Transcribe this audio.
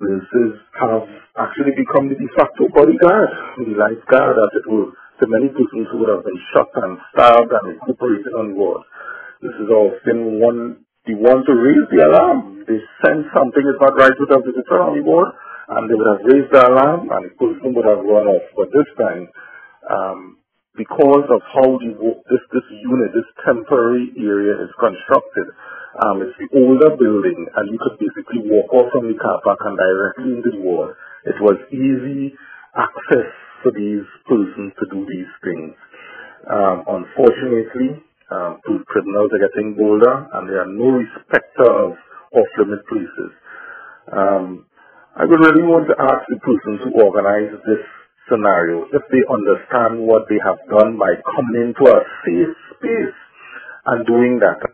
nurses have actually become the de facto bodyguard, the lifeguard, as it were, to many persons who would have been shot and stabbed and recuperated on board. This is often the one to raise the alarm. They sense something is not right with a visitor on board, and they would have raised the alarm, and the person would have run off. But this time, because of how this unit, this temporary area is constructed, it's the older building, and you could basically walk off from the car park and directly into the wall. It was easy access for these persons to do these things. Unfortunately, criminals are getting bolder, and they are no respecter of off-limit places. I would really want to ask the persons who organized this scenario if they understand what they have done by coming into a safe space and doing that.